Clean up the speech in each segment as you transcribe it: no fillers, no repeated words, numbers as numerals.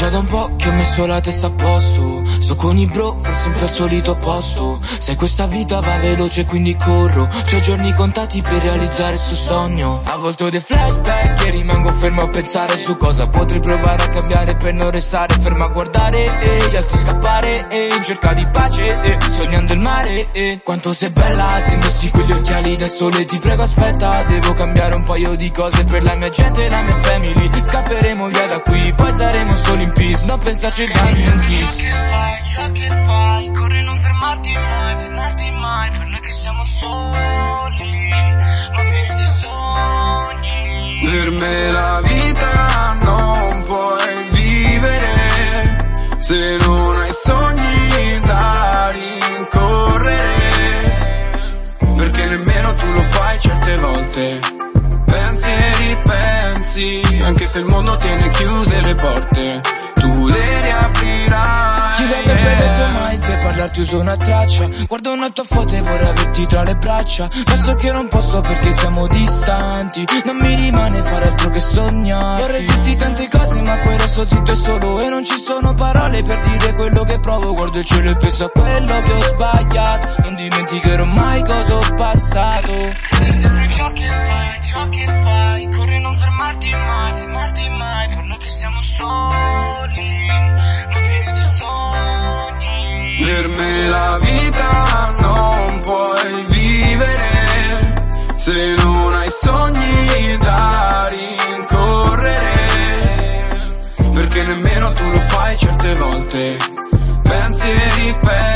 già da un po' che ho messo la testa a posto. Sto con i bro, fa sempre al solito posto. Sai questa vita va veloce quindi corro. C'ho giorni contati per realizzare sto sogno. A volte ho dei flashback e rimango fermo a pensare su cosa potrei provare a cambiare per non restare fermo a guardare gli altri scappare in cerca di pace sognando il mare Quanto sei bella se indossi quegli occhiali da sole. Ti prego aspetta, devo cambiare un paio di cose per la mia gente e la mia family. Scapperemo via da qui, poi saremo solo in peace. Non pensarci al bagno un kiss. Ciò che fai, corri non fermarti mai, per noi che siamo soli, ma pieni di sogni. Per me la vita non puoi vivere se non hai sogni da rincorrere, perché nemmeno tu lo fai certe volte. Pensi e ripensi, anche se il mondo tiene chiuse le porte, tu le riaprirai. Chi l'avrebbe detto mai, per parlarti uso una traccia. Guardo una tua foto e vorrei averti tra le braccia. Penso che non posso perché siamo distanti. Non mi rimane fare altro che sognare. Vorrei dirti tante cose ma poi resto zitto e solo. E non ci sono parole per dire quello che provo. Guardo il cielo e penso a quello che ho sbagliato. Non dimenticherò mai cosa ho passato. È sempre ciò che fai, corri non fermarti mai, per noi che siamo soli, ma pieni di sogni. Per me la vita non puoi vivere se non hai sogni da rincorrere, perché nemmeno tu lo fai certe volte. Pensi e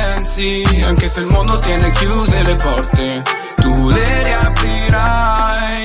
ripensi, anche se il mondo tiene chiuse le porte, tu le riaprirai.